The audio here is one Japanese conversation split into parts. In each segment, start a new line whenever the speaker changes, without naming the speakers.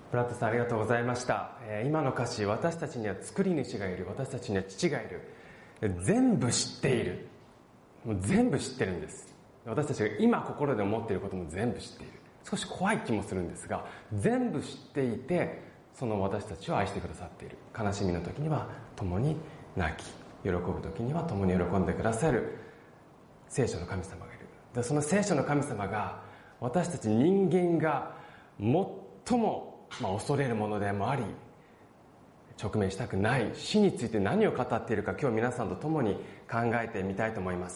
ブラッドさん、ありがとうございました。今の歌詞、私たちには作り主がいる、私たちには父がいる、全部知っている。もう全部知ってるんです。私たちが今心で思っていることも全部知っている。少し怖い気もするんですが、全部知っていて、その私たちを愛してくださっている。悲しみの時には共に泣き、喜ぶ時には共に喜んでくださる聖書の神様がいる。で、その聖書の神様が私たち人間が最も恐れるものでもあり、直面したくない死について何を語っているか、今日皆さんと共に考えてみたいと思います。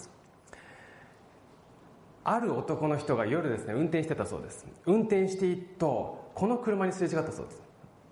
ある男の人が夜ですね、運転してたそうです。運転していると、この車にすれ違ったそうです。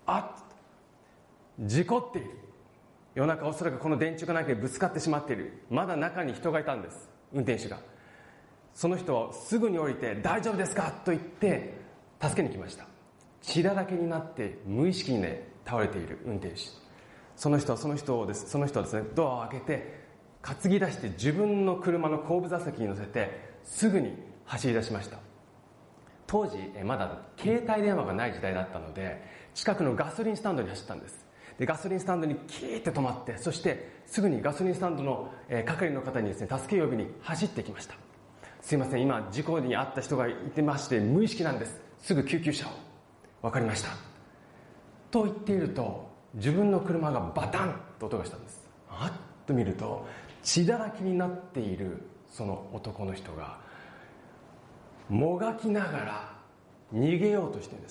事故っている。夜中おそらくこの電柱がないけどぶつかってしまっている。まだ中に人がいたんです。運転手が。その人はすぐに降りて、大丈夫ですかと言って助けに来ました。血だらけになって無意識にね、倒れている運転手。その人はですね、ドアを開けて担ぎ出して自分の車の後部座席に乗せてすぐに走り出しました。当時まだ携帯電話がない時代だったので、近くのガソリンスタンドに走ったんです。で、ガソリンスタンドにキーって止まって、そしてすぐにガソリンスタンドの係の方にですね、助け呼びに走ってきました。すいません、今事故に遭った人がいてまして無意識なんです。すぐ救急車を。わかりましたと言っていると、自分の車がバタンと音がしたんです。っと見ると、血だらけになっているその男の人がもがきながら逃げようとしているんです。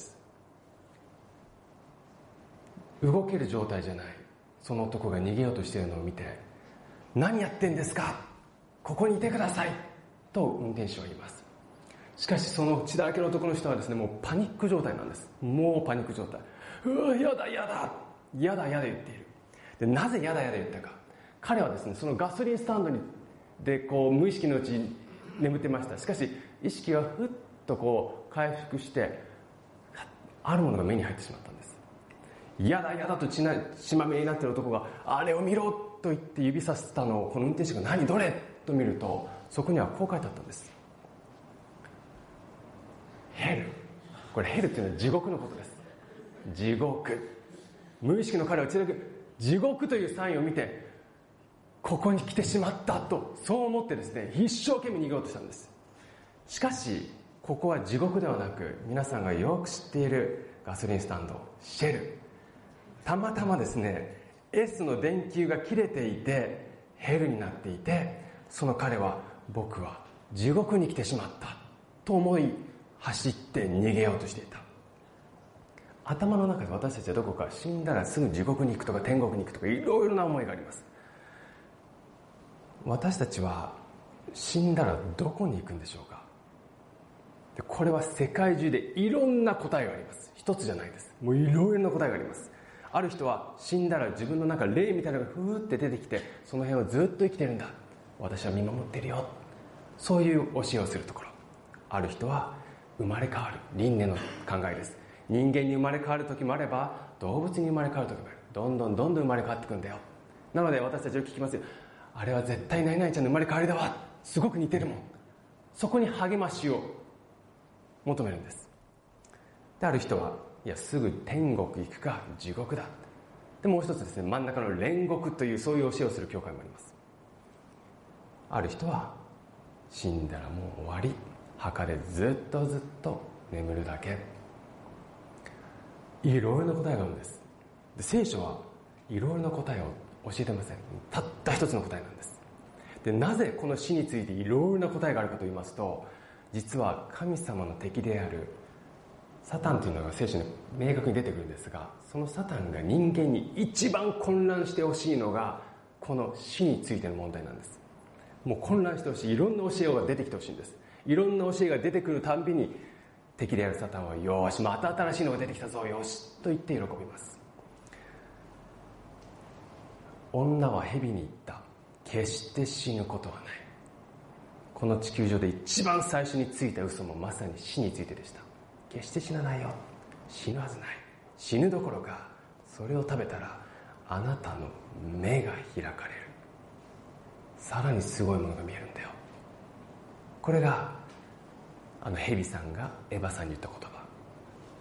動ける状態じゃないその男が逃げようとしているのを見て、何やってんですか、ここにいてくださいと運転手は言います。しかしその血だらけの男の人はですね、もうパニック状態なんです。もうパニック状態。やだ言っている。で、なぜやだ言ったか。彼はですね、そのガソリンスタンドで無意識のうちに眠ってました。しかし意識がふっと回復して、あるものが目に入ってしまったんです。やだと血まみれになっている男が、あれを見ろと言って指さしたのを、この運転手が何どれと見ると、そこにはこう書いてあったんです。ヘル。これヘルっていうのは地獄のことです。地獄。無意識の彼は地獄というサインを見て、ここに来てしまったと、そう思ってですね、一生懸命逃げようとしたんです。しかしここは地獄ではなく、皆さんがよく知っているガソリンスタンド、シェル。たまたまですね、 S の電球が切れていてヘルになっていて、その彼は、僕は地獄に来てしまったと思い、走って逃げようとしていた。頭の中で私たちはどこか死んだらすぐ地獄に行くとか天国に行くとか、いろいろな思いがあります。私たちは死んだらどこに行くんでしょうか。で、これは世界中でいろんな答えがあります。一つじゃないです。もういろいろな答えがあります。ある人は死んだら自分の中霊みたいなのがふーって出てきて、その辺をずっと生きてるんだ、私は見守ってるよ、そういう教えをするところ。ある人は生まれ変わる輪廻の考えです。人間に生まれ変わる時もあれば、動物に生まれ変わる時もある。どんどん生まれ変わっていくんだよ。なので私たちよく聞きますよ。あれは絶対何々ちゃんの生まれ変わりだわ、すごく似てるもん。そこに励ましを求めるんです。で、ある人は、いや、すぐ天国行くか地獄だ。で、もう一つですね、真ん中の煉獄というそういう教えをする教会もあります。ある人は死んだらもう終わり、墓でずっと眠るだけ。いろいろな答えがあるんです。で、聖書はいろいろな答えを教えてません。たった一つの答えなんです。で、なぜこの死についていろいろな答えがあるかと言いますと、実は神様の敵であるサタンというのが聖書に明確に出てくるんですが、そのサタンが人間に一番混乱してほしいのが、この死についての問題なんです。もう混乱してほしい。いろんな教えが出てきてほしいんです。いろんな教えが出てくるたんびに、敵であるサタンは、よし、また新しいのが出てきたぞ、よしと言って喜びます。女は蛇に言った。決して死ぬことはない。この地球上で一番最初についた嘘もまさに死についてでした。決して死なないよ、死ぬはずない。死ぬどころか、それを食べたらあなたの目が開かれる。さらにすごいものが見えるんだよ。これが蛇さんがエヴァさんに言った言葉。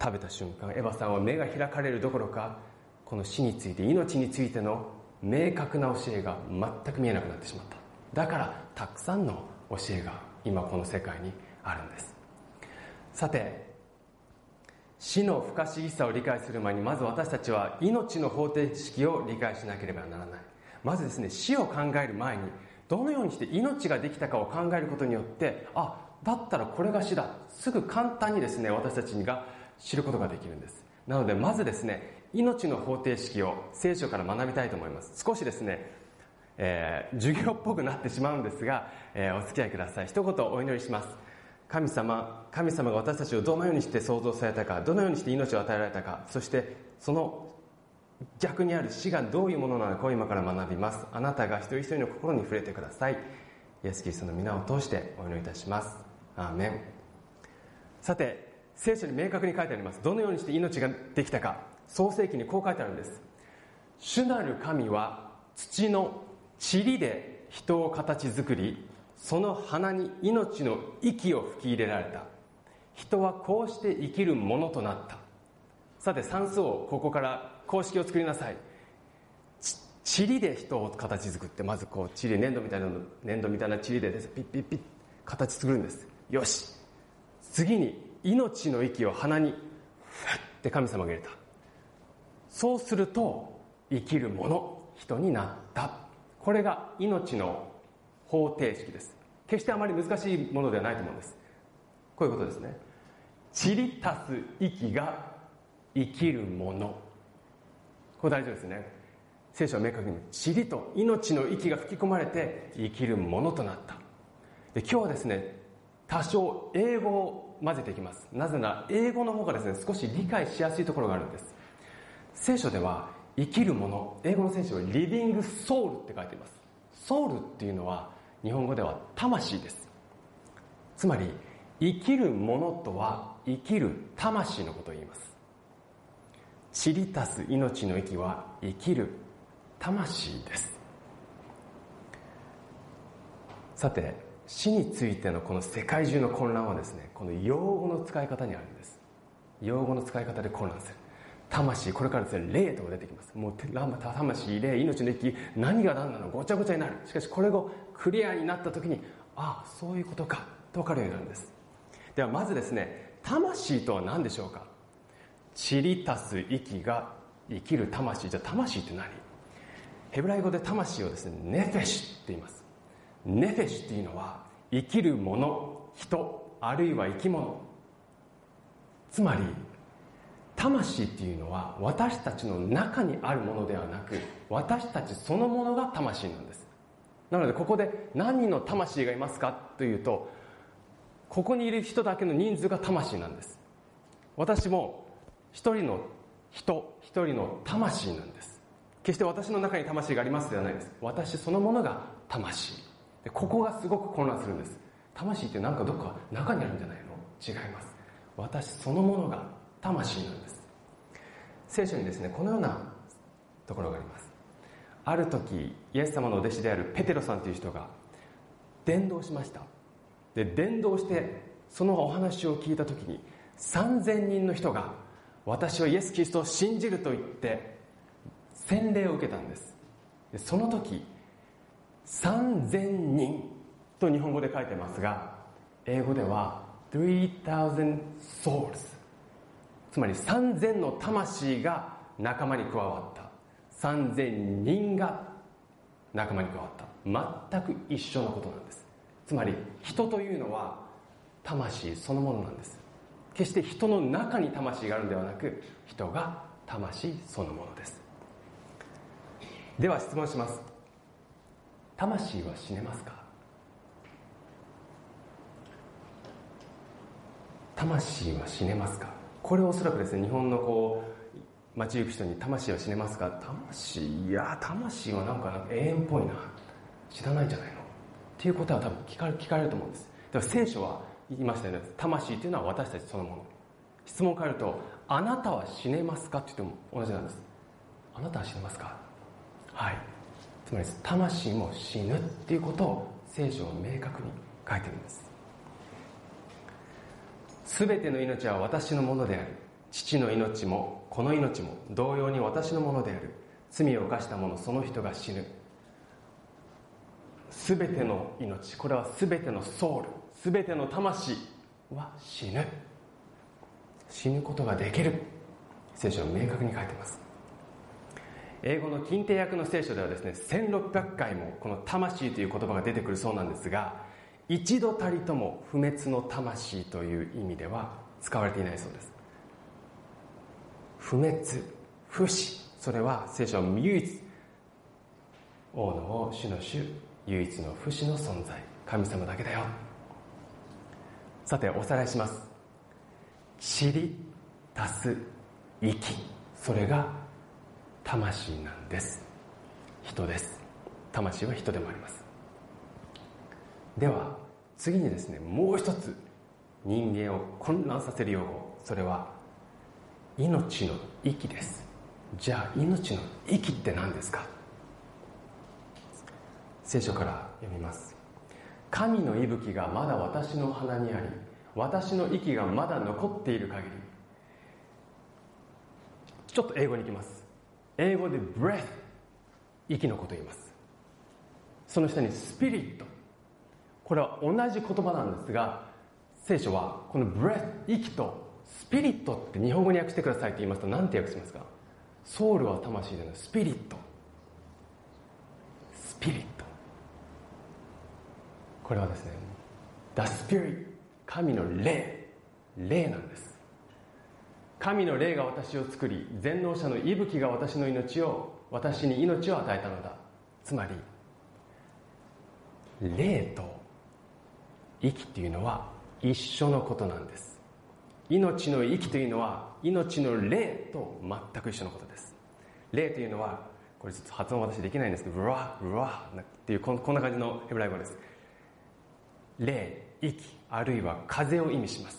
食べた瞬間、エヴァさんは目が開かれるどころか、この死について、命についての明確な教えが全く見えなくなってしまった。だからたくさんの教えが今この世界にあるんです。さて、死の不可思議さを理解する前に、まず私たちは命の方程式を理解しなければならない。まずですね、死を考える前に、どのようにして命ができたかを考えることによって、だったらこれが死だ、すぐ簡単にですね、私たちが知ることができるんです。なのでまずですね、命の方程式を聖書から学びたいと思います。少しですね、授業っぽくなってしまうんですが、お付き合いください。一言お祈りします。神様が私たちをどのようにして創造されたか、どのようにして命を与えられたか、そしてその逆にある死がどういうものなのかを今から学びます。あなたが一人一人の心に触れてください。イエス・キリストの皆を通してお祈りいたします。アーメン。さて、聖書に明確に書いてあります。どのようにして命ができたか。創世記にこう書いてあるんです。主なる神は土の塵で人を形作り、その鼻に命の息を吹き入れられた。人はこうして生きるものとなった。さて、算数をここから公式を作りなさい。塵で人を形作って、まずこう塵、粘土みたいな塵でピッピッピッ形作るんです。よし、次に命の息を鼻にふって神様が入れた。そうすると生きるもの、人になった。これが命の方程式です。決してあまり難しいものではないと思うんです。こういうことですね。塵足す息が生きるもの。これ大事ですね。聖書は明確に塵と命の息が吹き込まれて生きるものとなった。で、今日はですね、多少英語を混ぜていきます。なぜなら英語の方がですね、少し理解しやすいところがあるんです。聖書では生きるもの、英語の聖書はリビングソウルって書いています。ソウルっていうのは日本語では魂です。つまり生きるものとは生きる魂のことを言います。塵足す命の息は生きる魂です。さて、死についてのこの世界中の混乱はですね、この用語の使い方にあるんです。用語の使い方で混乱する。魂、これからですね、霊とか出てきます。もう魂、霊、命の息、何が何なの、ごちゃごちゃになる。しかしこれがクリアになった時に、そういうことかと分かるようになるんです。ではまずですね、魂とは何でしょうか。塵足す息が生きる魂。じゃあ魂って何？ヘブライ語で魂をですね、ネフェシュって言います。ネフェシュっていうのは生きるもの、人、あるいは生き物。つまり魂っていうのは私たちの中にあるものではなく、私たちそのものが魂なんです。なのでここで何人の魂がいますかというと、ここにいる人だけの人数が魂なんです。私も一人の人、一人の魂なんです。決して私の中に魂がありますではないです。私そのものが魂で、ここがすごく混乱するんです。魂ってなんかどっか中にあるんじゃないの？違います。私そのものが魂なんです。聖書にですね、このようなところがあります。ある時、イエス様のお弟子であるペテロさんという人が伝道しました。で、伝道してそのお話を聞いた時に3000人の人が私はイエス・キリストを信じると言って洗礼を受けたんです。で、その時3000人と日本語で書いてますが、英語では3000 souls、 つまり3000の魂が仲間に加わった。3000人が仲間に加わった。全く一緒のことなんです。つまり人というのは魂そのものなんです。決して人の中に魂があるのではなく、人が魂そのものです。では質問します。魂は死ねますか？魂は死ねますか？これをおそらくですね、日本の街行く人に魂は死ねますか？魂はなんか永遠っぽいな、知らないんじゃないのっていうことは多分聞かれると思うんです。でも聖書は言いましたよね。魂というのは私たちそのもの。質問を変えると、あなたは死ねますかって言っても同じなんです。あなたは死ねますか？はい。つまり魂も死ぬっていうことを聖書は明確に書いてるんです。すべての命は私のものである。 父の命もこの命も同様に私のものである。罪を犯した者その人が死ぬ。すべての命、これはすべてのソウル、すべての魂は死ぬ。死ぬことができる。聖書は明確に書いています。英語の近定訳の聖書ではですね、1600回もこの魂という言葉が出てくるそうなんですが、一度たりとも不滅の魂という意味では使われていないそうです。不滅、不死、それは聖書は唯一、王の王、主の主、唯一の不死の存在、神様だけだよ。さておさらいします。塵足す息、それが魂なんです。人です。魂は人でもあります。では次にですね、もう一つ人間を混乱させる用語、それは命の息です。じゃあ命の息って何ですか。聖書から読みます。神の息吹がまだ私の鼻にあり、私の息がまだ残っている限り。ちょっと英語に行きます。英語で breath、 息のことを言います。その下に spirit、 これは同じ言葉なんですが、聖書はこの breath、 息と spirit って日本語に訳してくださいって言いますと何て訳しますか。ソウルは魂でのスピリット、スピリット、これはですね The Spirit、 神の霊、霊なんです。神の霊が私を作り、全能者の息吹が私に命を与えたのだ。つまり霊と息っていうのは一緒のことなんです。命の息というのは命の霊と全く一緒のことです。霊というのは、これちょっと発音私できないんですけど、ルワっていうこんな感じのヘブライ語です。霊、息、あるいは風を意味します。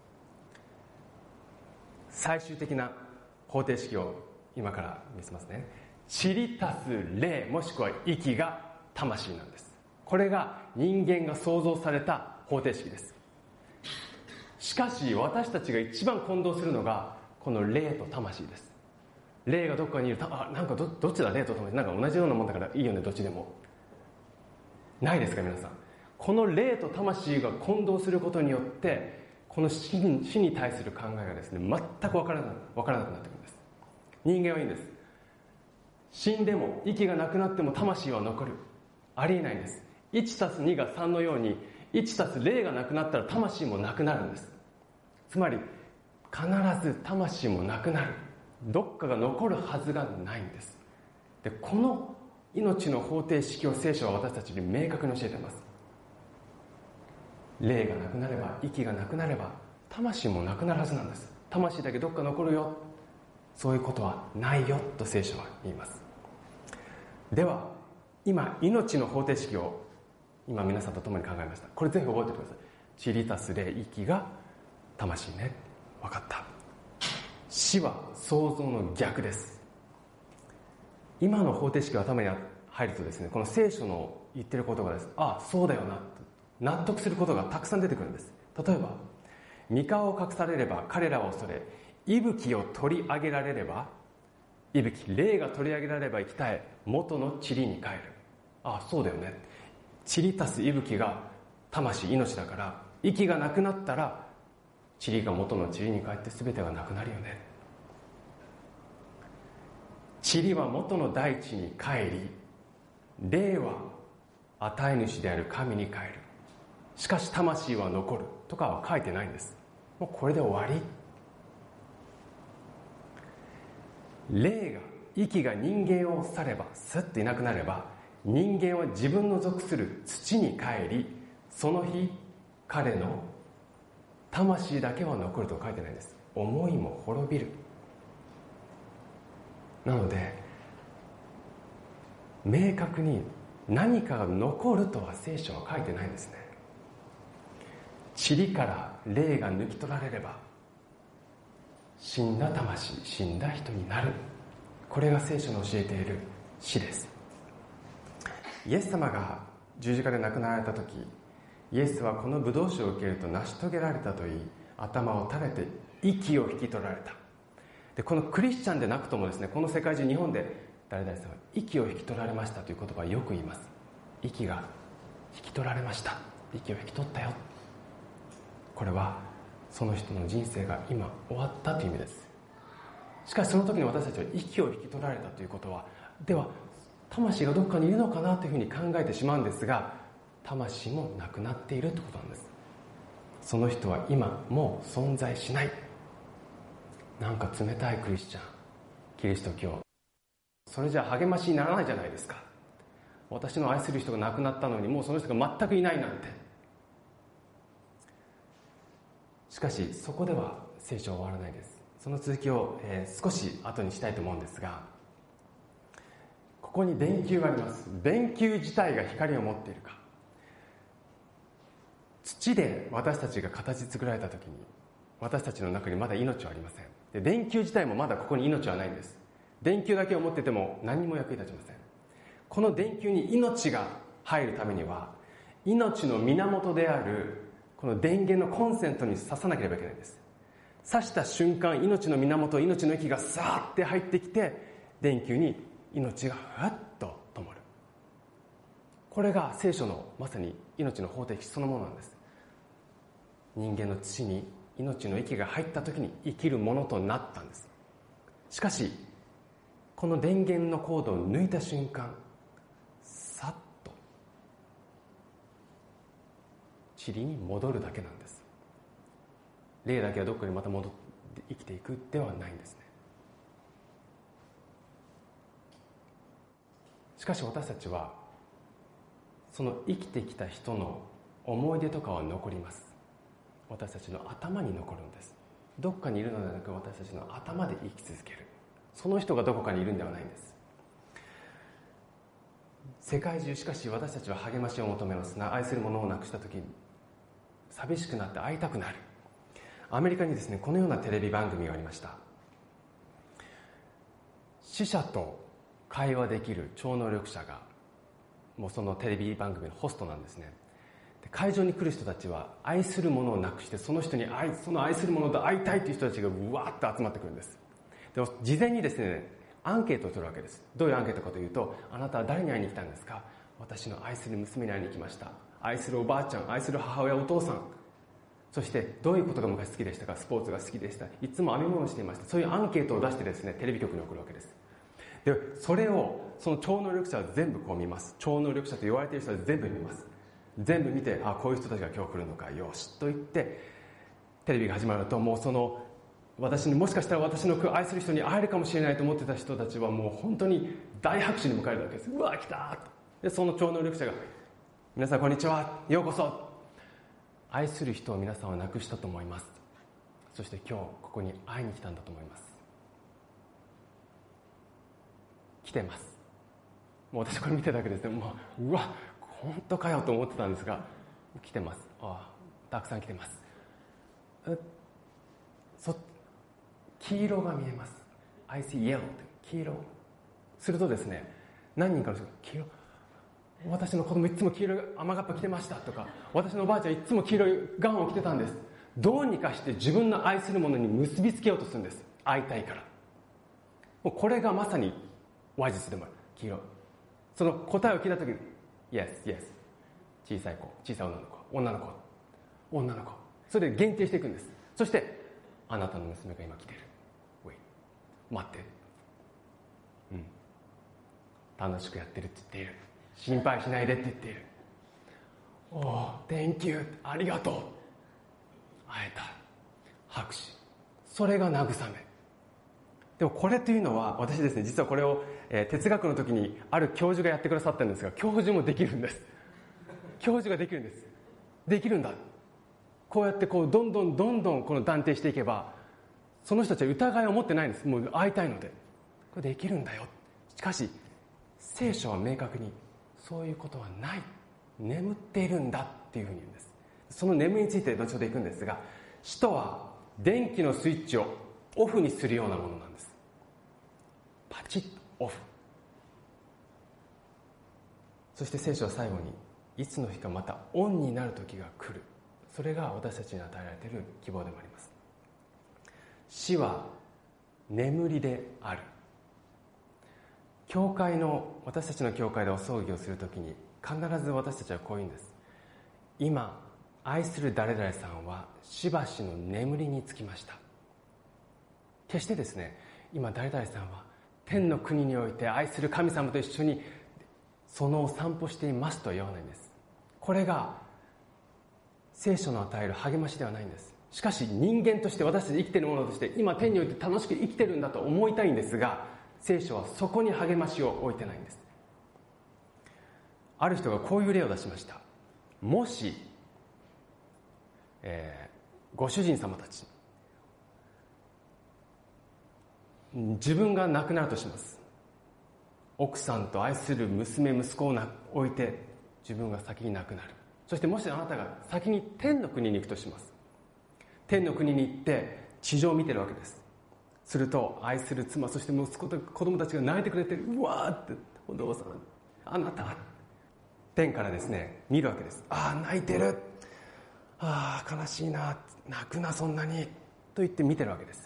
最終的な方程式を今から見せますね。塵足す霊もしくは息が魂なんです。これが人間が創造された方程式です。しかし私たちが一番混同するのがこの霊と魂です。霊がどこかにいる、なんか どっちだ霊と魂、なんか同じようなもんだからいいよね、どっちでも。ないですか皆さん。この霊と魂が混同することによってこの死に対する考えがですね、全く分からなくなってくるんです。人間はいいんです。死んでも息がなくなっても魂は残る。ありえないんです。 1+2 が3のように 1+霊がなくなったら魂もなくなるんです。つまり必ず魂もなくなる、どっかが残るはずがないんです。でこの命の方程式を聖書は私たちに明確に教えています。霊がなくなれば、息がなくなれば魂もなくなるはずなんです。魂だけどっか残るよ、そういうことはないよと聖書は言います。では今命の方程式を今皆さんと共に考えました。これぜひ覚えておいてください。塵足す霊、息が魂ね。分かった。死は創造の逆です。今の方程式が頭に入るとですね、この聖書の言ってることがですね、そうだよなと納得することがたくさん出てくるんです。例えば、御顔を隠されれば彼らを恐れ、息吹を取り上げられれば、息吹、霊が取り上げられれば生き絶え、元の塵に帰る。そうだよね。塵足す息吹が魂、命だから、息がなくなったら塵が元の塵に帰って全てがなくなるよね。塵は元の大地に帰り、霊は与え主である神に帰る。しかし魂は残るとかは書いてないんです。もうこれで終わり。霊が、息が人間を去れば、スッといなくなれば、人間は自分の属する土に帰り、その日彼の魂だけは残ると書いてないんです。思いも滅びる。なので明確に何かが残るとは聖書は書いてないんですね。塵から霊が抜き取られれば死んだ魂、死んだ人になる。これが聖書の教えている死です。イエス様が十字架で亡くなられた時、イエスはこのブドウ酒を受けると成し遂げられたと言い、頭を垂れて息を引き取られた。でこのクリスチャンでなくともですね、この世界中、日本で誰々さんは息を引き取られましたという言葉をよく言います。息が引き取られました、息を引き取ったよ。これはその人の人生が今終わったという意味です。しかしその時に私たちは息を引き取られたということは、では魂がどこかにいるのかなというふうに考えてしまうんですが、魂もなくなっているということなんです。その人は今もう存在しない。なんか冷たいクリスチャン、キリスト教、それじゃ励ましにならないじゃないですか。私の愛する人が亡くなったのにもうその人が全くいないなんて。しかしそこでは聖書は終わらないです。その続きを、少し後にしたいと思うんですが、ここに電球があります。電球自体が光を持っているか。土で私たちが形作られた時に、私たちの中にまだ命はありません。で電球自体もまだここに命はないんです。電球だけを持ってても何にも役に立ちません。この電球に命が入るためには、命の源であるこの電源のコンセントに挿さなければいけないんです。挿した瞬間、命の源、命の息がさーって入ってきて、電球に命がふわっと灯る。これが聖書のまさに命の方程式そのものなんです。人間の土に命の息が入った時に生きるものとなったんです。しかしこの電源のコードを抜いた瞬間、さっと塵に戻るだけなんです。霊だけはどこかにまた戻って生きていくではないんですね。しかし私たちはその生きてきた人の思い出とかは残ります。私たちの頭に残るんです。どこかにいるのではなく、私たちの頭で生き続ける。その人がどこかにいるんではないんです。世界中、しかし私たちは励ましを求めますが、愛する者を亡くした時に寂しくなって会いたくなる。アメリカにですね、このようなテレビ番組がありました。死者と会話できる超能力者がもうそのテレビ番組のホストなんですね。で会場に来る人たちは愛する者を亡くして、その人にその愛する者と会いたいという人たちがうわーっと集まってくるんです。でも事前にですね、アンケートを取るわけです。どういうアンケートかというと、あなたは誰に会いに来たんですか？私の愛する娘に会いに来ました。愛するおばあちゃん、愛する母親、お父さん、そしてどういうことが昔好きでしたか？スポーツが好きでした。いつも編み物をしていました。そういうアンケートを出してですね、テレビ局に送るわけです。でそれをその超能力者は全部こう見ます。超能力者と言われている人は全部見ます。全部見て、こういう人たちが今日来るのか、よしと言ってテレビが始まると、もうその私にもしかしたら私の愛する人に会えるかもしれないと思ってた人たちはもう本当に大拍手に迎えるわけです。うわ来たと。でその超能力者が、皆さんこんにちは、ようこそ、愛する人を皆さんは亡くしたと思います。そして今日ここに会いに来たんだと思います。来てます。もう私これ見てただけですね、もううわ本当かよと思ってたんですが、来てます。たくさん来てます。黄色が見えます。 I see yellow 黄色するとですね、何人かの人が黄色、私の子供いつも黄色い雨がっぱ着てましたとか、私のおばあちゃんいつも黄色いガウンを着てたんです。どうにかして自分の愛するものに結びつけようとするんです。会いたいから。もうこれがまさに話術でもある。黄色、その答えを聞いた時に Yes, yes、 小さい子、小さい女の子、それで限定していくんです。そしてあなたの娘が今来てる、待って、楽しくやってるって言っている、心配しないでって言っている、Thank you、 ありがとう、会えた、拍手、それが慰め。でもこれというのは、私ですね、実はこれを、哲学の時にある教授がやってくださったんですが、教授もできるんです。教授ができるんです。できるんだ。こうやってどんどんこの断定していけば、その人たちは疑いを持ってないんです。もう会いたいので、これできるんだよ。しかし聖書は明確にそういうことはない、眠っているんだっていうふうに言うんです。その眠りについて後ほど行くんですが、死とは電気のスイッチをオフにするようなものなんです。パチッとオフ。そして聖書は最後に、いつの日かまたオンになる時が来る。それが私たちに与えられている希望でもあります。 死は眠りである。私たちの教会でお葬儀をするときに必ず私たちはこう言うんです。今愛する誰々さんはしばしの眠りにつきました。決してですね、今誰々さんは天の国において愛する神様と一緒にそのお散歩していますとは言わないんです。これが聖書の与える励ましではないんです。しかし人間として私たち生きているものとして今天において楽しく生きてるんだと思いたいんですが、聖書はそこに励ましを置いてないんです。ある人がこういう例を出しました。もし、ご主人様たち自分が亡くなるとします。奥さんと愛する娘息子を置いて自分が先に亡くなる。そしてもしあなたが先に天の国に行くとします。天の国に行って地上を見てるわけです。すると愛する妻、そして息子と子供たちが泣いてくれて、うわーって、お父さんあなた、天からですね見るわけです。ああ泣いてる、ああ悲しいな、泣くなそんなにと言って見てるわけです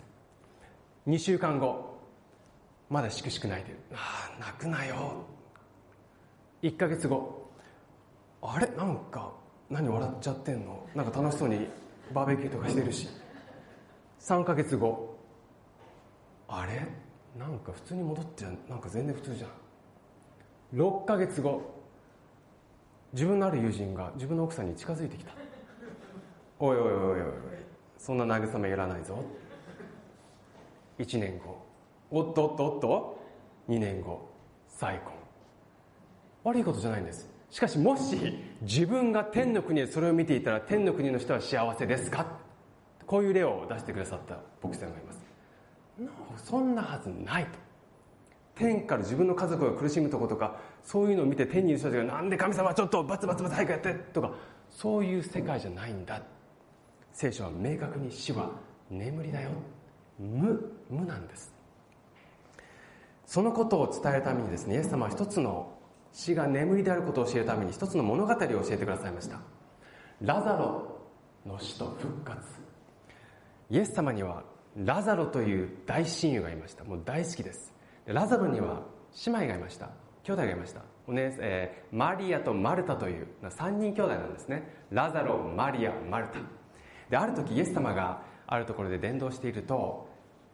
。2週間後まだしくしく泣いてる、ああ泣くなよ。1ヶ月後、あれなんか何笑っちゃってんの、なんか楽しそうにバーベキューとかしてるし。3ヶ月後、あれなんか普通に戻ってなんか全然普通じゃん。6ヶ月後、自分のある友人が自分の奥さんに近づいてきた。おいおいおいおいおい、そんな慰めいらないぞ。1年後、おっとおっとおっと、2年後再婚。悪いことじゃないんです。しかしもし自分が天の国でそれを見ていたら、天の国の人は幸せですか。こういう例を出してくださった牧師さんがいます。そんなはずないと。天から自分の家族が苦しむとことか、そういうのを見て天にいる人たちが、なんで神様はちょっとバツバツバツ早くやってとか、そういう世界じゃないんだ。聖書は明確に死は眠りだよ、無なんです。そのことを伝えるためにですね、イエス様は一つの死が眠りであることを教えるために一つの物語を教えてくださいました。ラザロの死と復活。イエス様にはラザロという大親友がいました。もう大好きです。ラザロには姉妹がいました。兄弟がいました。マリアとマルタという3人兄弟なんですね。ラザロ、マリア、マルタで、ある時イエス様があるところで伝道していると、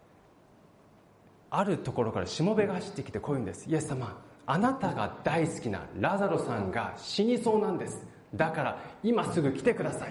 あるところからしもべが走ってきてこう言うんです。イエス様、あなたが大好きなラザロさんが死にそうなんです。だから今すぐ来てください。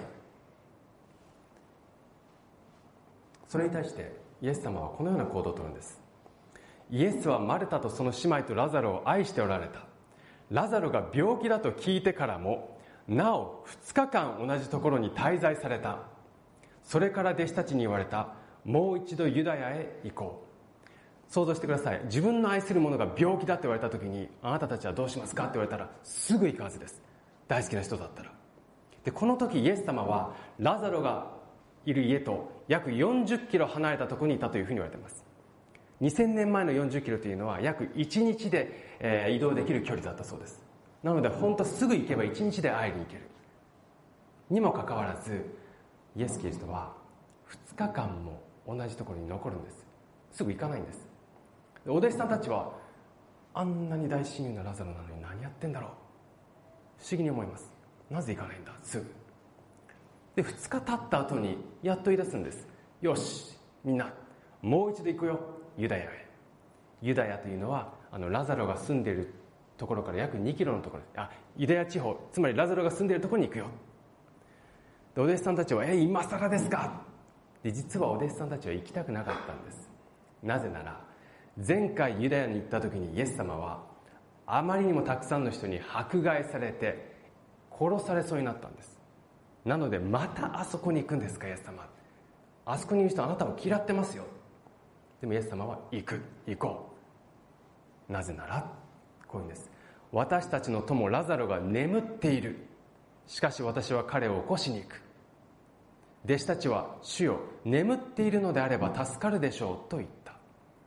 それに対してイエス様はこのような行動をとるんです。イエスはマルタとその姉妹とラザロを愛しておられた。ラザロが病気だと聞いてからもなお2日間同じところに滞在された。それから弟子たちに言われた。もう一度ユダヤへ行こう。想像してください。自分の愛する者が病気だって言われた時に、あなたたちはどうしますかって言われたらすぐ行くはずです。大好きな人だったら。で、この時イエス様はラザロがいる家と約40キロ離れたところにいたというふうに言われています。2000年前の40キロというのは約1日で、移動できる距離だったそうです。なので本当すぐ行けば1日で会いに行けるにもかかわらず、イエス・キリストは2日間も同じところに残るんです。すぐ行かないんです。お弟子さんたちはあんなに大親友なラザロなのに何やってんだろう、不思議に思います。なぜ行かないんだ。すぐで2日経った後にやっと言い出すんです。よしみんなもう一度行くよ、ユダヤへ。ユダヤというのはラザロが住んでいるところから約2キロのところ、ユダヤ地方、つまりラザロが住んでいるところに行くよ。でお弟子さんたちは今更ですか。で実はお弟子さんたちは行きたくなかったんです。なぜなら前回ユダヤに行った時にイエス様はあまりにもたくさんの人に迫害されて殺されそうになったんです。なのでまたあそこに行くんですかイエス様、あそこにいる人あなたを嫌ってますよ。でもイエス様は行こう。なぜならこういうんです。私たちの友ラザロが眠っている。しかし私は彼を起こしに行く。弟子たちは主よ眠っているのであれば助かるでしょうと言った。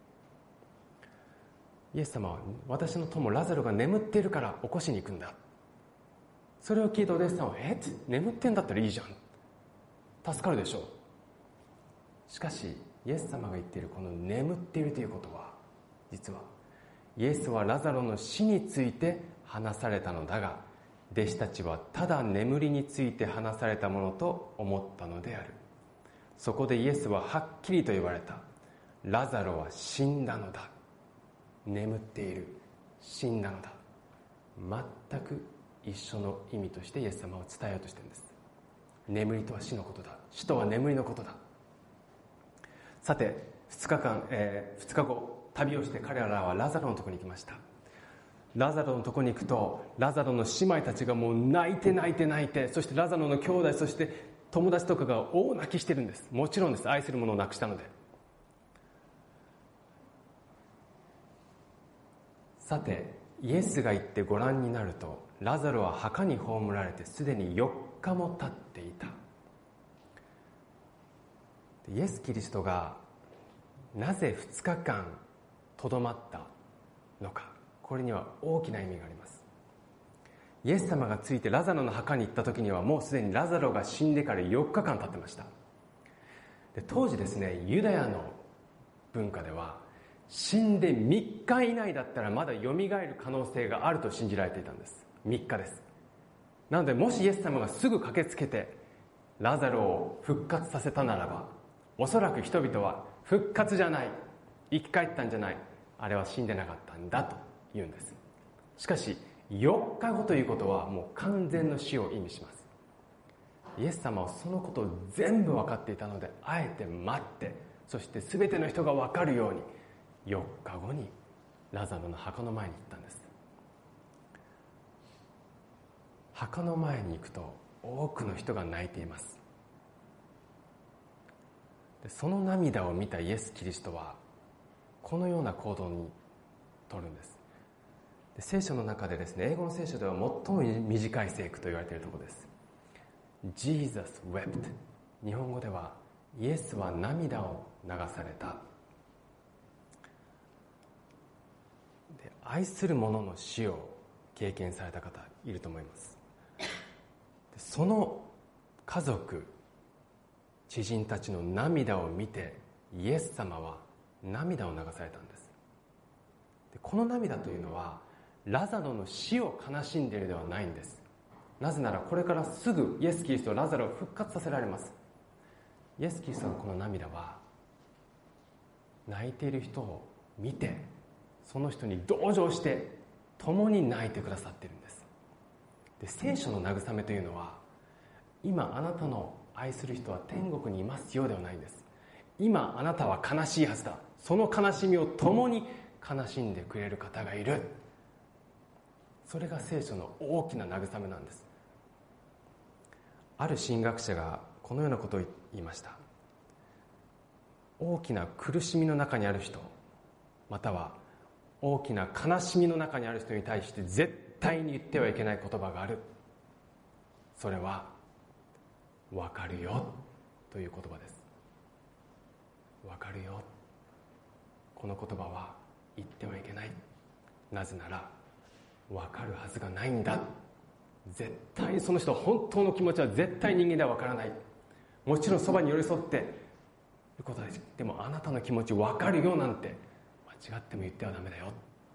イエス様は私の友ラザロが眠っているから起こしに行くんだ。それを聞いたお弟子さんは眠ってんだったらいいじゃん、助かるでしょう。しかしイイエス様が言っているこの眠っているということは、実はイエスはラザロの死について話されたのだが、弟子たちはただ眠りについて話されたものと思ったのである。そこでイエスははっきりと言われた。ラザロは死んだのだ。眠っている、死んだのだ。全く一緒の意味としてイエス様を伝えようとしているんです。眠りとは死のことだ。死とは眠りのことだ。さて、2日後、旅をして彼らはラザロのところに行きました。ラザロのところに行くと、ラザロの姉妹たちがもう泣いて、そしてラザロの兄弟、そして友達とかが大泣きしてるんです。もちろんです。愛する者を亡くしたので。さて、イエスが行ってご覧になると、ラザロは墓に葬られてすでに4日も経っていた。イエス・キリストがなぜ2日間とどまったのか、これには大きな意味があります。イエス様がついてラザロの墓に行った時には、もうすでにラザロが死んでから4日間経ってました。で、当時ですね、ユダヤの文化では死んで3日以内だったらまだよみがえる可能性があると信じられていたんです。3日です。なので、もしイエス様がすぐ駆けつけてラザロを復活させたならば、おそらく人々は復活じゃない、生き返ったんじゃない、あれは死んでなかったんだと言うんです。しかし4日後ということはもう完全の死を意味します。イエス様はそのことを全部分かっていたので、あえて待って、そして全ての人が分かるように4日後にラザロの墓の前に行ったんです。墓の前に行くと多くの人が泣いています。で、その涙を見たイエス・キリストはこのような行動に取るんです。で、聖書の中でですね、英語の聖書では最も短い聖句と言われているところです。 Jesus wept。 日本語ではイエスは涙を流された。で、愛する者の死を経験された方いると思います。で、その家族、知人たちの涙を見てイエス様は涙を流されたんです。で、この涙というのはラザロの死を悲しんでいるではないんです。なぜならこれからすぐイエス・キリストはラザロを復活させられます。イエス・キリストのこの涙は、泣いている人を見てその人に同情して共に泣いてくださっているんです。で、聖書の慰めというのは、今あなたの愛する人は天国にいますよではないんです。今あなたは悲しいはずだ、その悲しみを共に悲しんでくれる方がいる。それが聖書の大きな慰めなんです。ある神学者がこのようなことを言いました。大きな苦しみの中にある人、または大きな悲しみの中にある人に対して絶対に言ってはいけない言葉がある。それは分かるよという言葉です。分かるよ、この言葉は言ってはいけない。なぜなら分かるはずがないんだ。絶対にその人本当の気持ちは絶対人間では分からない。もちろんそばに寄り添っていることです。でもあなたの気持ち分かるよなんて間違っても言ってはダメだよ。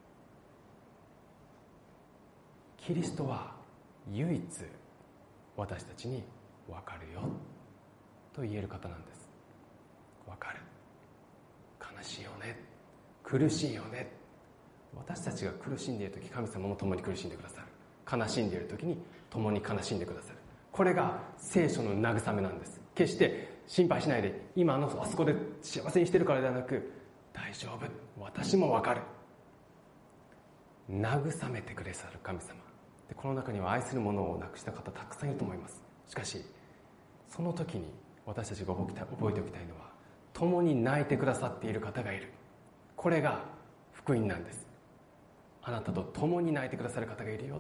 キリストは唯一私たちに分かるよと言える方なんです。分かる、悲しいよね、苦しいよね。私たちが苦しんでいる時、神様も共に苦しんでくださる。悲しんでいる時に共に悲しんでくださる。これが聖書の慰めなんです。決して心配しないで、今あそこで幸せにしてるからではなく、大丈夫、私も分かる。慰めてくださる神様で、この中には愛する者を亡くした方たくさんいると思います。しかしその時に私たちが覚えておきたいのは、共に泣いてくださっている方がいる。これが福音なんです。あなたと共に泣いてくださる方がいるよ。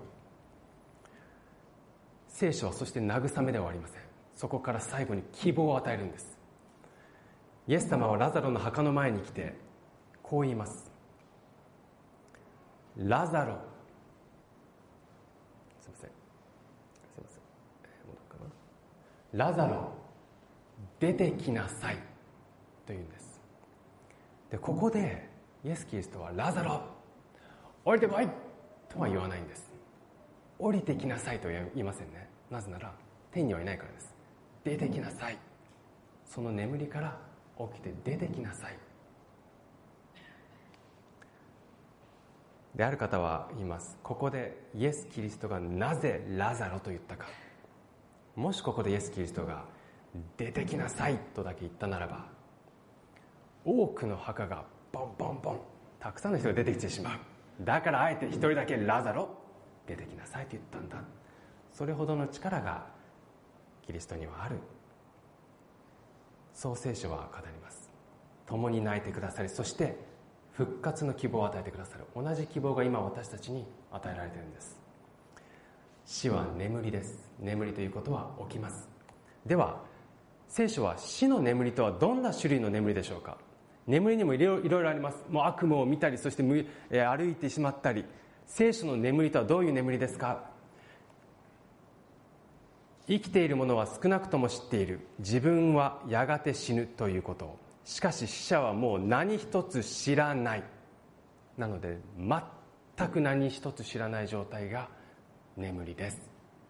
聖書はそして慰めではありません。そこから最後に希望を与えるんです。イエス様はラザロの墓の前に来てこう言います。ラザロ、すいません、戻るかな。ラザロ、出てきなさいと言うんです。 でここでイエス・キリストはラザロ降りてこいとは言わないんです。降りてきなさいとは言いませんね。なぜなら天にはいないからです。出てきなさい、その眠りから起きて出てきなさい。である方は言います。ここでイエス・キリストがなぜラザロと言ったか。もしここでイエス・キリストが出てきなさいとだけ言ったならば、多くの墓がボンボンボン、たくさんの人が出てきてしまう。だからあえて一人だけラザロ出てきなさいと言ったんだ。それほどの力がキリストにはある。そう聖書は語ります。共に泣いてくださり、そして復活の希望を与えてくださる。同じ希望が今私たちに与えられているんです。死は眠りです。眠りということは起きます。では聖書は死の眠りとはどんな種類の眠りでしょうか。眠りにもいろいろあります。もう悪夢を見たり、そして歩いてしまったり。聖書の眠りとはどういう眠りですか。生きている者は少なくとも知っている。自分はやがて死ぬということを。しかし死者はもう何一つ知らない。なので全く何一つ知らない状態が眠りです。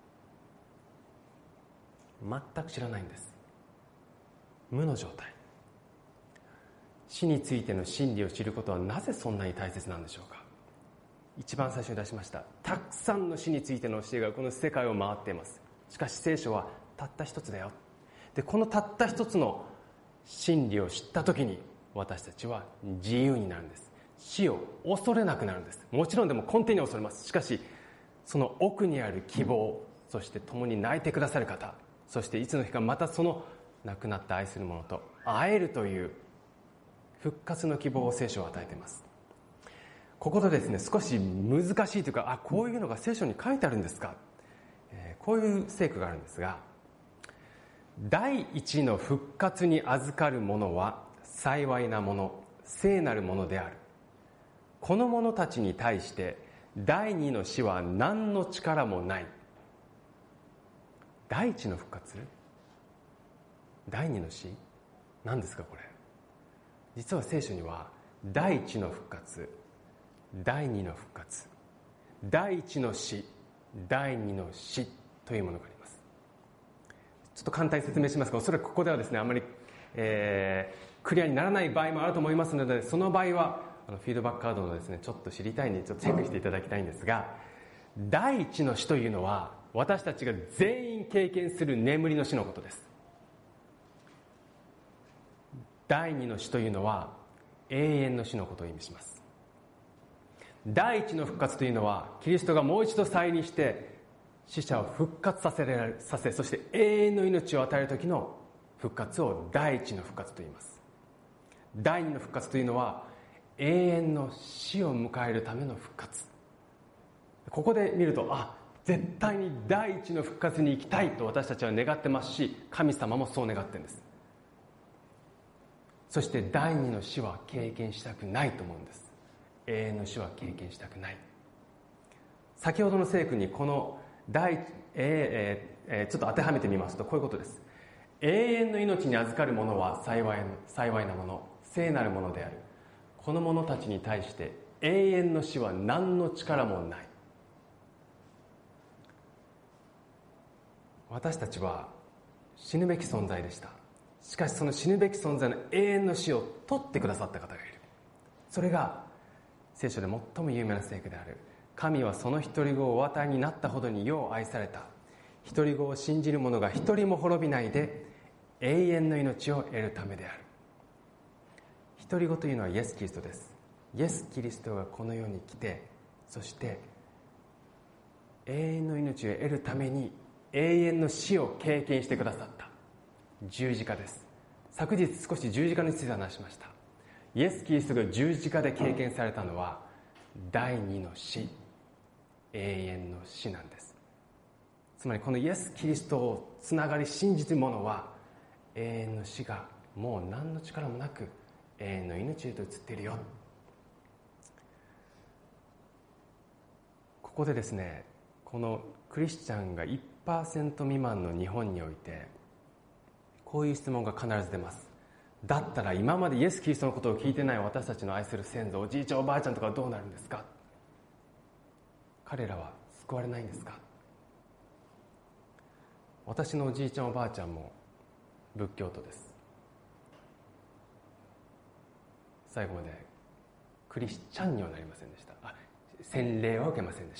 全く知らないんです。無の状態。死についての真理を知ることはなぜそんなに大切なんでしょうか。一番最初に出しました。たくさんの死についての教えがこの世界を回っています。しかし聖書はたった一つだよ。でこのたった一つの真理を知ったときに私たちは自由になるんです。死を恐れなくなるんです。もちろんでも根底に恐れます。しかしその奥にある希望、そして共に泣いてくださる方、そしていつの日かまたその亡くなった愛する者と会えるという復活の希望を聖書は与えています。ここでですね、少し難しいというか、こういうのが聖書に書いてあるんですか、こういう聖句があるんですが、第一の復活に預かる者は幸いなもの、聖なるものである。この者たちに対して第二の死は何の力もない。第一の復活、第二の死、何ですかこれ。実は聖書には第一の復活、第二の復活、第一の死、第二の死というものがあります。ちょっと簡単に説明しますが、おそらくここではですね、あまり、クリアにならない場合もあると思いますので、その場合はフィードバックカードのですね、ちょっと知りたいにちょっとチェックしていただきたいんですが、第一の死というのは私たちが全員経験する眠りの死のことです。第二の死というのは永遠の死のことを意味します。第一の復活というのはキリストがもう一度再臨して死者を復活させ、そして永遠の命を与える時の復活を第一の復活と言います。第二の復活というのは永遠の死を迎えるための復活。ここで見ると、絶対に第一の復活に行きたいと私たちは願ってますし、神様もそう願ってるんです。そして第二の死は経験したくないと思うんです。永遠の死は経験したくない。先ほどの聖句にこのちょっと当てはめてみますと、こういうことです。永遠の命に預かる者は幸いなもの、聖なるものである。この者たちに対して永遠の死は何の力もない。私たちは死ぬべき存在でした。しかしその死ぬべき存在の永遠の死を取ってくださった方がいる。それが聖書で最も有名な聖句である、神はその一人子をお与えになったほどによう愛された。一人子を信じる者が一人も滅びないで永遠の命を得るためである。一人子というのはイエス・キリストです。イエス・キリストがこの世に来て、そして永遠の命を得るために永遠の死を経験してくださった十字架です。昨日少し十字架について話しました。イエス・キリストが十字架で経験されたのは第二の死、永遠の死なんです。つまりこのイエス・キリストをつながり信じる者は永遠の死がもう何の力もなく永遠の命へと移っているよ。ここでですね、このクリスチャンが 1% 未満の日本においてこういう質問が必ず出ます。 だったら今までイエス・キリストのことを聞いてない私たちの愛する先祖、おじいちゃんおばあちゃんとかはどうなるんですか？彼らは救われないんですか？私のおじいちゃんおばあちゃんも仏教徒です。最後までクリスチャンにはなりませんでした。洗礼は受けませんでした。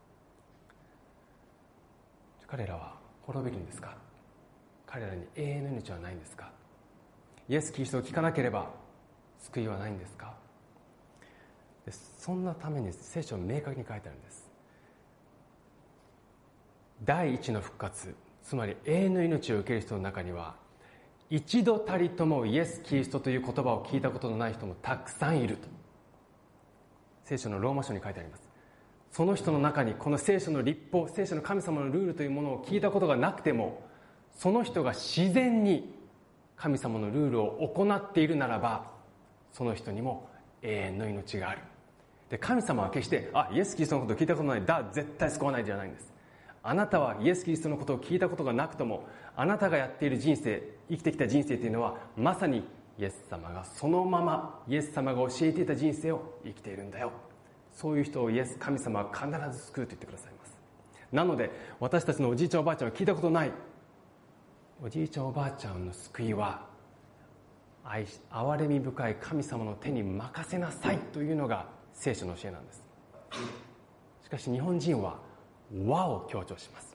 彼らは滅びるんですか？彼らに永遠の命はないんですか？イエス・キリストを聞かなければ救いはないんですか？そんなために聖書は明確に書いてあるんです。第一の復活、つまり永遠の命を受ける人の中には、一度たりともイエス・キリストという言葉を聞いたことのない人もたくさんいると聖書のローマ書に書いてあります。その人の中にこの聖書の律法、聖書の神様のルールというものを聞いたことがなくても、その人が自然に神様のルールを行っているならば、その人にも永遠の命がある。で、神様は決してイエス・キリストのことを聞いたことない、絶対救わないではないんです。あなたはイエス・キリストのことを聞いたことがなくとも、あなたがやっている人生、生きてきた人生というのはまさにイエス様がそのままイエス様が教えていた人生を生きているんだよ。そういう人を神様は必ず救うと言ってくださいます。なので私たちのおじいちゃんおばあちゃんは聞いたことないおじいちゃんおばあちゃんの救いは、憐れみ深い神様の手に任せなさいというのが聖書の教えなんです。しかし日本人は和を強調します。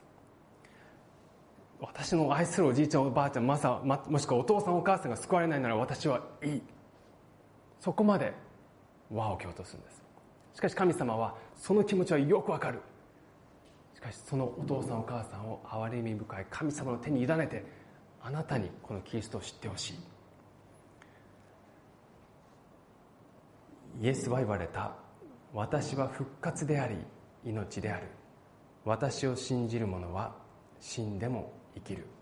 私の愛するおじいちゃんおばあちゃん、もしくはお父さんお母さんが救われないなら私はいい、そこまで和を強調するんです。しかし神様はその気持ちはよくわかる。しかしそのお父さんお母さんを憐れみ深い神様の手に委ねて、あなたにこのキリストを知ってほしい。イエスは言われた。私は復活であり命である。私を信じる者は死んでも生きる。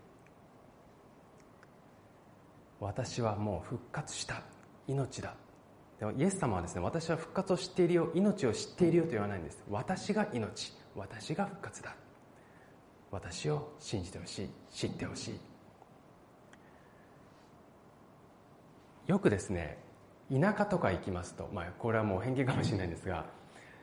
私はもう復活した命だ。でもイエス様はですね、私は復活を知っているよ、命を知っているよと言わないんです。私が命、私が復活だ。私を信じてほしい、知ってほしい。よくですね、田舎とか行きますと、これはもう偏見かもしれないんですが、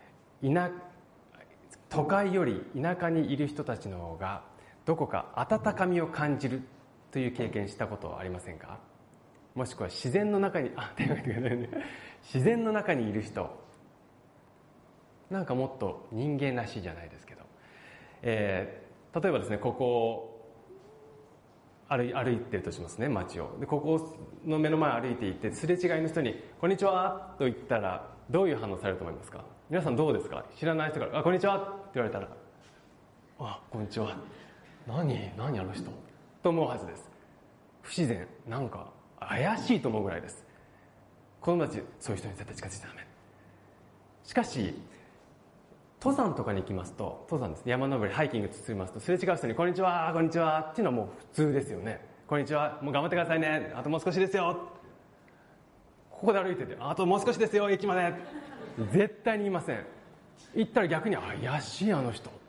都会より田舎にいる人たちの方がどこか温かみを感じるという経験したことはありませんか？もしくは自然の中に自然の中にいる人、なんかもっと人間らしいじゃないですけど、例えばですね、ここを歩いてるとしますね、街を。でここの目の前を歩いていて、すれ違いの人にこんにちはと言ったらどういう反応されると思いますか？皆さんどうですか？知らない人からこんにちはって言われたら、こんにちは、何あの人と思うはずです。不自然、なんか怪しいと思うぐらいです。この街、そういう人に絶対近づいちゃダメ。しかし登山とかに行きますと、登山ですね、山登りハイキングするますと、すれ違う人にこんにちはこんにちはっていうのはもう普通ですよね。こんにちは、もう頑張ってくださいね、あともう少しですよ、ここで歩いててあともう少しですよ駅まで、絶対に言いません。言ったら逆に怪しいあの人、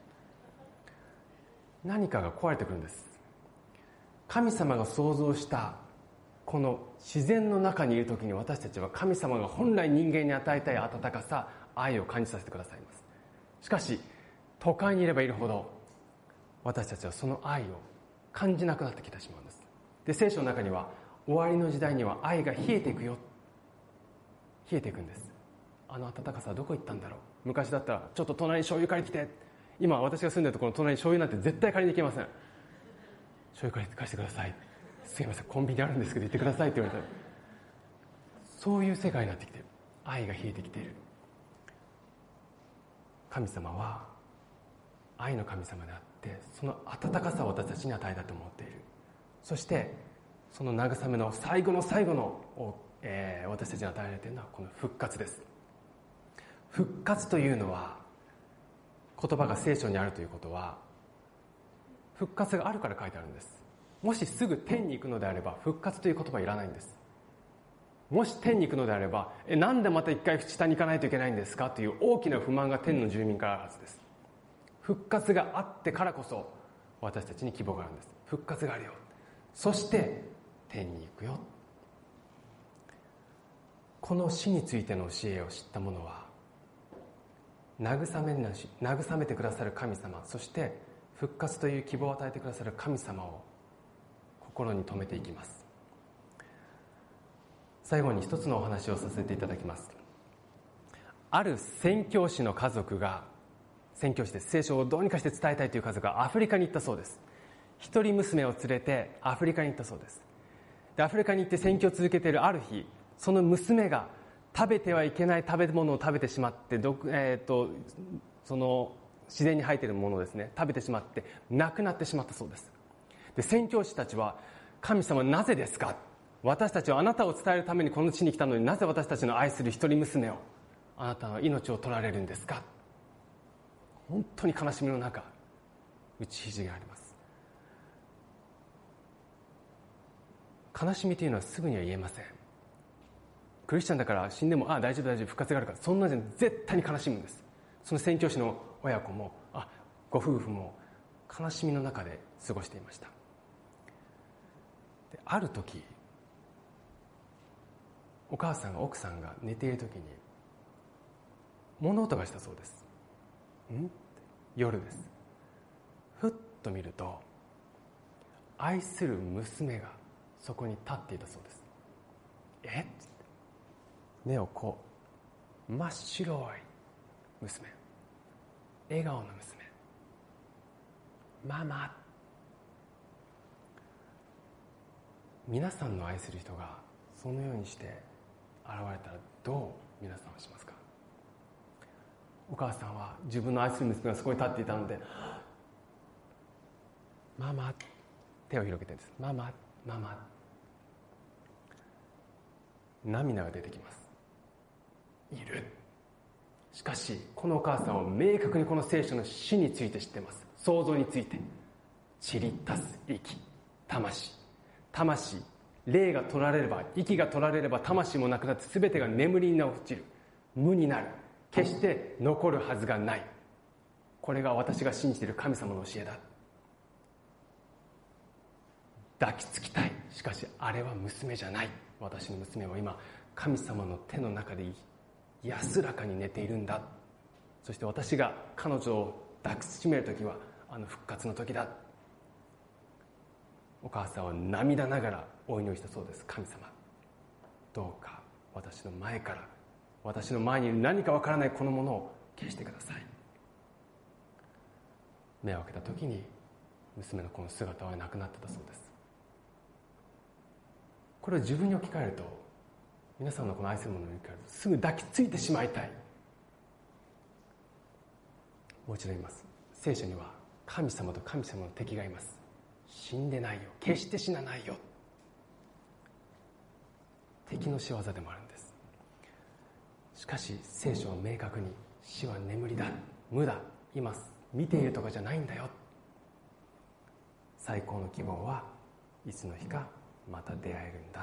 何かが壊れてくるんです。神様が創造したこの自然の中にいるときに、私たちは神様が本来人間に与えたい温かさ、愛を感じさせてくださいます。しかし都会にいればいるほど私たちはその愛を感じなくなってきてしまうんです。で、聖書の中には終わりの時代には愛が冷えていくよ、冷えていくんです。あの温かさはどこ行ったんだろう。昔だったらちょっと隣に醤油借りてきて、今私が住んでるところの隣に醤油なんて絶対借りに行けません。醤油貸してください、すいませんコンビニあるんですけど行ってくださいって言われたら、そういう世界になってきている。愛が冷えてきている。神様は愛の神様であって、その温かさを私たちに与えたと思っている。そしてその慰めの最後の最後の私たちに与えられているのはこの復活です。復活というのは、言葉が聖書にあるということは復活があるから書いてあるんです。もしすぐ天に行くのであれば復活という言葉はいらないんです。もし天に行くのであれば、なんでまた一回下に行かないといけないんですかという大きな不満が天の住民からあるはずです。復活があってからこそ私たちに希望があるんです。復活があるよ、そして天に行くよ。 この死についての教えを知った者は慰めてくださる神様、そして復活という希望を与えてくださる神様を心に留めていきます。最後に一つのお話をさせていただきます。ある宣教師の家族が、宣教師です、聖書をどうにかして伝えたいという家族がアフリカに行ったそうです。一人娘を連れてアフリカに行ったそうです。でアフリカに行って宣教を続けているある日、その娘が食べてはいけない食べ物を食べてしまって、その自然に生えているものをですね、食べてしまって亡くなってしまったそうです。で宣教師たちは、神様なぜですか、私たちはあなたを伝えるためにこの地に来たのに、なぜ私たちの愛する一人娘をあなたの命を取られるんですか。本当に悲しみの中、打ちひじがあります。悲しみというのはすぐには言えません。クリスチャンだから死んでも大丈夫復活があるから、そんなじゃ絶対に悲しむんです。その宣教師の親子もご夫婦も悲しみの中で過ごしていました。である時、お母さんが奥さんが寝ている時に物音がしたそうです。夜です。ふっと見ると、愛する娘がそこに立っていたそうです。目を真っ白い娘、笑顔の娘、ママ。皆さんの愛する人がそのようにして現れたら、どう皆さんはしますか。お母さんは自分の愛する娘がそこに立っていたので、ママ、手を広げてるんです。ママ、ママ。涙が出てきます。いる。しかしこのお母さんは明確にこの聖書の死について知っています。創造について。塵足す息、魂、霊が取られれば、息が取られれば魂もなくなって全てが眠りに落ちる、無になる、決して残るはずがない。これが私が信じている神様の教えだ。抱きつきたい。しかしあれは娘じゃない。私の娘は今神様の手の中で安らかに寝ているんだ。そして私が彼女を抱きしめる時は復活の時だ。お母さんは涙ながらお祈りしたそうです。神様、どうか私の前から、私の前にいる何かわからないこのものを消してください。目を開けた時に娘のこの姿はなくなってたそうです。これを自分に置き換えると、皆さんのこの愛するものに置き換えると、すぐ抱きついてしまいたい。もう一度言います。聖書には神様と神様の敵がいます。死んでないよ、決して死なないよ。敵の仕業でもあるんです。しかし聖書は明確に、死は眠りだ、無だ、今見ているとかじゃないんだよ。最高の希望はいつの日かまた出会えるんだ。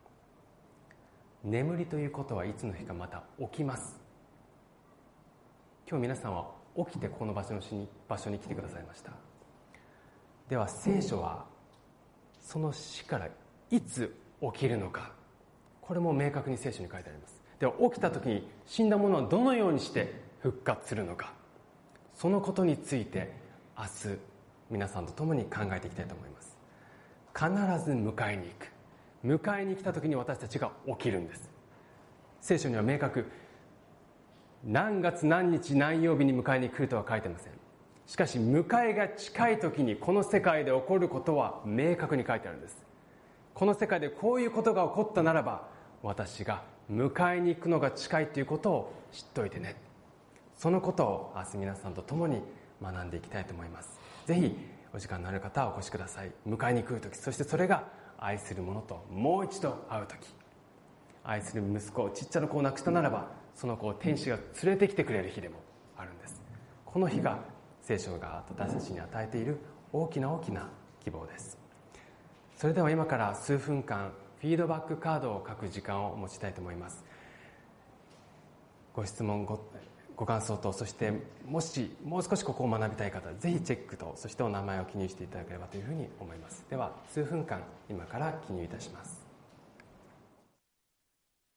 眠りということはいつの日かまた起きます。今日皆さんは起きてこの場所に来てくださいました。では聖書はその死からいつ起きるのか、これも明確に聖書に書いてあります。では起きた時に死んだ者はどのようにして復活するのか、そのことについて明日皆さんと共に考えていきたいと思います。必ず迎えに来た時に私たちが起きるんです。聖書には明確、何月何日何曜日に迎えに来るとは書いてません。しかし迎えが近い時にこの世界で起こることは明確に書いてあるんです。この世界でこういうことが起こったならば、私が迎えに行くのが近いということを知っておいてね。そのことを明日皆さんと共に学んでいきたいと思います。ぜひお時間のある方はお越しください。迎えに来る時、そしてそれが愛する者ともう一度会う時、愛する息子、ちっちゃな子を亡くしたならば、その子を天使が連れてきてくれる日でもあるんです。この日が聖書が私たちに与えている大きな希望です。それでは今から数分間フィードバックカードを書く時間を持ちたいと思います。ご質問 ご感想と、そしてもう少しここを学びたい方、ぜひチェックと、そしてお名前を記入していただければというふうに思います。では数分間今から記入いたします。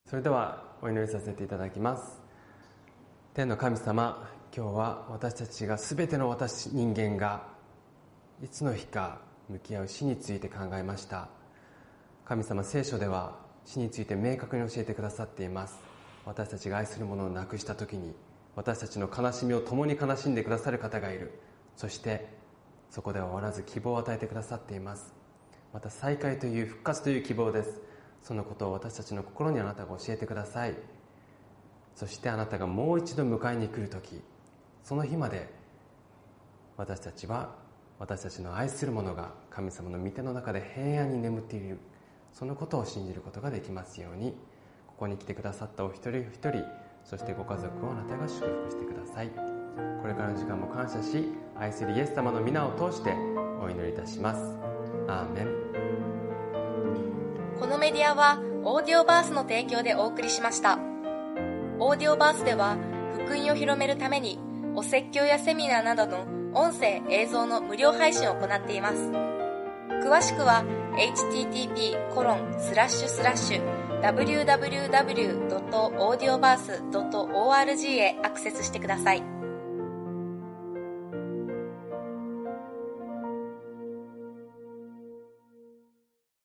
それではお祈りさせていただきます。天の神様、今日は私たちが全ての人間がいつの日か向き合う死について考えました。神様、聖書では死について明確に教えてくださっています。私たちが愛するものを亡くした時に、私たちの悲しみを共に悲しんでくださる方がいる。そしてそこでは終わらず希望を与えてくださっています。また再会という復活という希望です。そのことを私たちの心にあなたが教えてください。そしてあなたがもう一度迎えに来るとき、その日まで私たちは私たちの愛する者が神様の御手の中で平安に眠っている、そのことを信じることができますように。ここに来てくださったお一人一人、そしてご家族をあなたが祝福してください。これからの時間も感謝し、愛するイエス様の皆を通してお祈りいたします。アーメン。
このメディアはオーディオバースの提供でお送りしました。オーディオバースでは福音を広めるためにお説教やセミナーなどの音声映像の無料配信を行っています。詳しくは http://www.audioverse.org へアクセスしてください。